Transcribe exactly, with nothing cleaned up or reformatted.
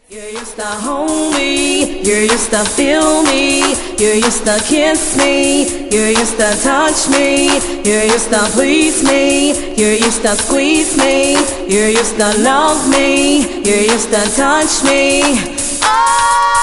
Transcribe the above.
You used to hold me, you used to feel me, you used to kiss me, you used to touch me, you used to please me, you used to squeeze me, you used to love me, you used to touch me. Oh!